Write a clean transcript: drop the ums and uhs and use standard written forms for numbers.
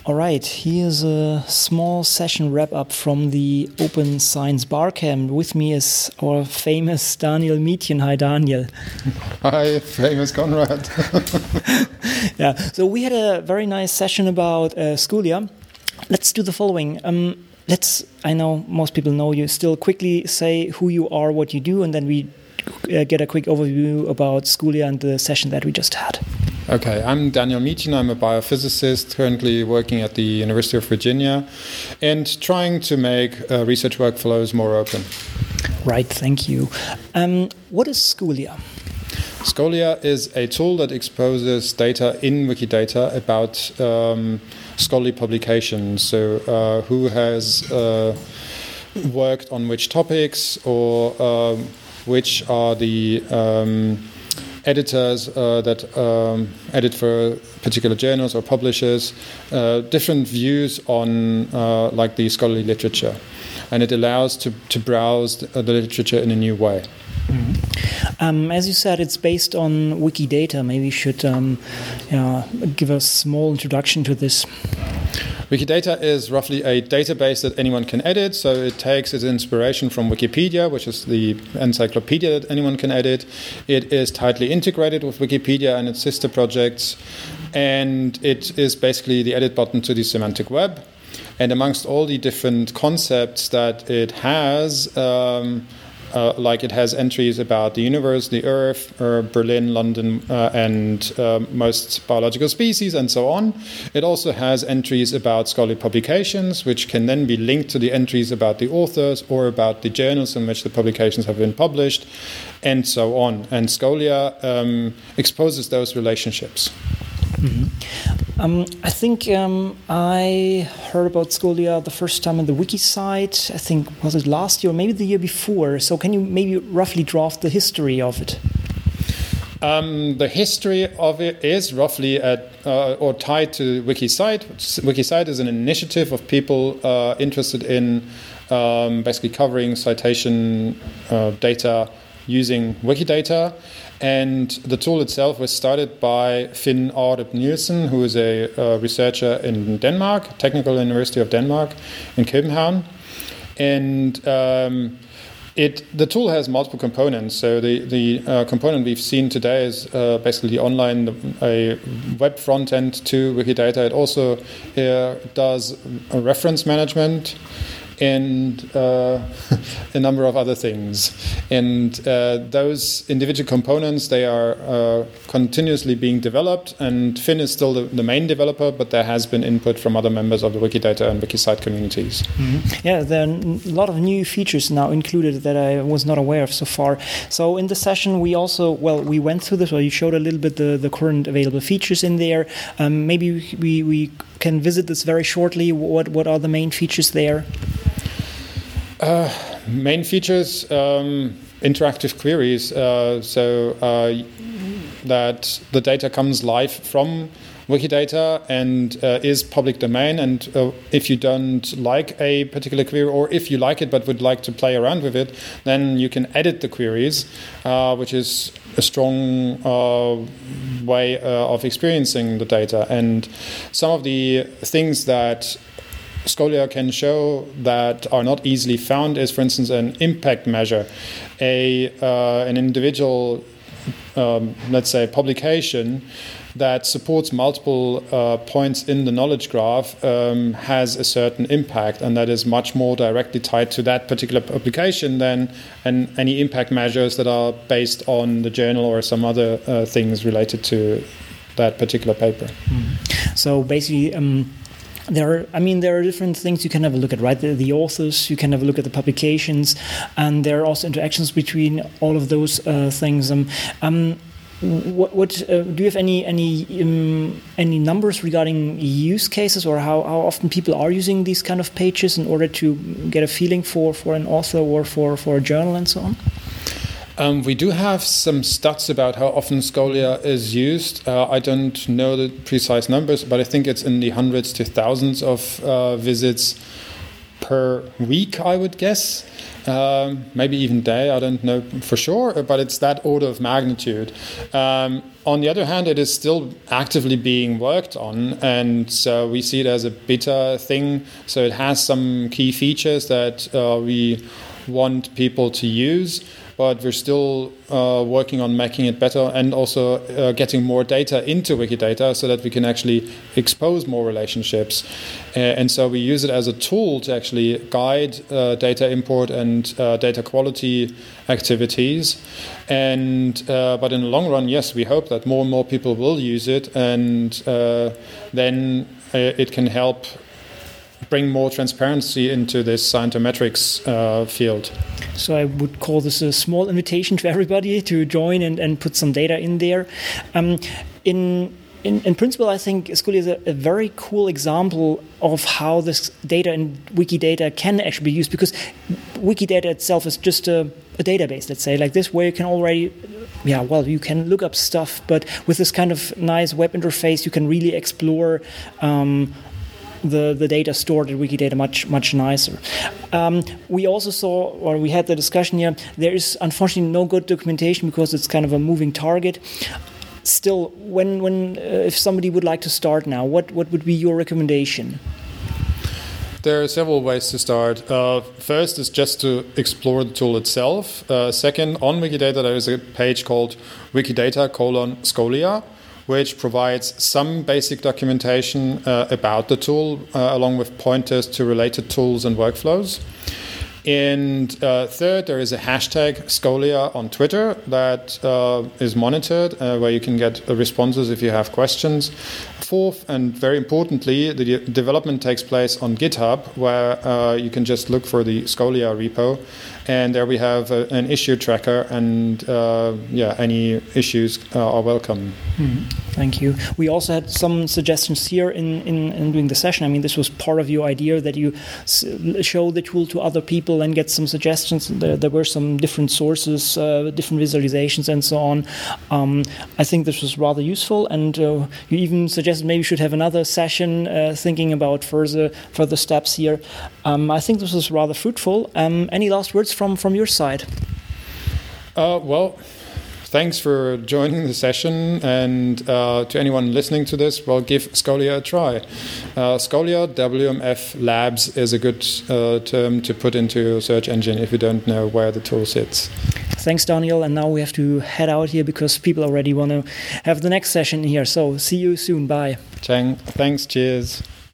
All right, here's a small session wrap-up from the Open Science Barcamp. With me is our famous Daniel Mietjen. Hi, Daniel. Hi, famous Konrad. Yeah, so we had a very nice session about Schoolia. Let's do the following. I know most people know you, still quickly say who you are, what you do, and then we get a quick overview about Schoolia and the session that we just had. Okay, I'm Daniel Mietjen. I'm a biophysicist currently working at the University of Virginia and trying to make research workflows more open. Right, thank you. What is Schoolia? Schoolia is a tool that exposes data in Wikidata about scholarly publications. So who has worked on which topics, or which are the editors that edit for particular journals or publishers, different views on like the scholarly literature. And it allows to browse the literature in a new way. Mm-hmm. As you said, it's based on Wikidata. Maybe you should give a small introduction to this. Wikidata is roughly a database that anyone can edit, so it takes its inspiration from Wikipedia, which is the encyclopedia that anyone can edit. It is tightly integrated with Wikipedia and its sister projects, and it is basically the edit button to the semantic web. And amongst all the different concepts that it has, like it has entries about the universe, the Earth, Berlin, London, and most biological species, and so on. It also has entries about scholarly publications, which can then be linked to the entries about the authors or about the journals in which the publications have been published, and so on. And Schoolia exposes those relationships. Mm-hmm. I think I heard about Schoolia the first time on the wiki site. I think, was it last year or maybe the year before? So can you maybe roughly draft the history of it? The history of it is roughly or tied to WikiCite. WikiCite is an initiative of people interested in basically covering citation data using Wikidata. And the tool itself was started by Finn Aarup Nielsen, who is a researcher in Denmark, Technical University of Denmark in Copenhagen. And the tool has multiple components. So the component we've seen today is basically a web front end to Wikidata. It also does a reference management and a number of other things. And those individual components, they are continuously being developed, and Finn is still the main developer, but there has been input from other members of the Wikidata and WikiCite communities. Mm-hmm. Yeah, there are a lot of new features now included that I was not aware of so far. So in the session, we went through this, or you showed a little bit the current available features in there. Maybe we can visit this very shortly. What are the main features there? Main features, interactive queries, so that the data comes live from Wikidata and is public domain. And if you don't like a particular query, or if you like it but would like to play around with it, then you can edit the queries, which is a strong way of experiencing the data. And some of the things that Schoolia can show that are not easily found is, for instance, an impact measure. An individual, let's say, publication that supports multiple points in the knowledge graph has a certain impact, and that is much more directly tied to that particular publication than any impact measures that are based on the journal or some other things related to that particular paper. So basically, there are different things you can have a look at, right? The authors, you can have a look at the publications, and there are also interactions between all of those things. What do you have any numbers regarding use cases, or how often people are using these kind of pages in order to get a feeling for an author or for a journal and so on? We do have some stats about how often Schoolia is used. I don't know the precise numbers, but I think it's in the hundreds to thousands of visits per week, I would guess. Maybe even day, I don't know for sure, but it's that order of magnitude. On the other hand, it is still actively being worked on, and so we see it as a beta thing. So it has some key features that we want people to use, but we're still working on making it better and also getting more data into Wikidata so that we can actually expose more relationships. And so we use it as a tool to actually guide data import and data quality activities. And but in the long run, yes, we hope that more and more people will use it, and then it can help bring more transparency into this scientometrics field. So I would call this a small invitation to everybody to join and put some data in there. In principle, I think Scholia is a very cool example of how this data in Wikidata can actually be used, because Wikidata itself is just a database, let's say, like this, where you can already, you can look up stuff, but with this kind of nice web interface, you can really explore the data stored in Wikidata much nicer. We also saw, or we had the discussion here, there is unfortunately no good documentation because it's kind of a moving target. Still, when if somebody would like to start now, what would be your recommendation? There are several ways to start. First is just to explore the tool itself. Second, on Wikidata there is a page called Wikidata:/Scholia, which provides some basic documentation about the tool, along with pointers to related tools and workflows. And third, there is a hashtag Scholia on Twitter that is monitored, where you can get responses if you have questions. Fourth, and very importantly, the development takes place on GitHub, where you can just look for the Scholia repo. And there we have an issue tracker, and any issues are welcome. Thank you. We also had some suggestions here in doing the session. I mean, this was part of your idea that you show the tool to other people and get some suggestions. There were some different sources, different visualizations, and so on. I think this was rather useful, and you even suggested maybe we should have another session thinking about further steps here. I think this was rather fruitful. Any last words from your side? Thanks for joining the session, and to anyone listening to this, give Scholia a try. Scholia WMF Labs is a good term to put into your search engine if you don't know where the tool sits. Thanks, Daniel. And now we have to head out here because people already want to have the next session here. So see you soon. Bye. Thanks. Cheers.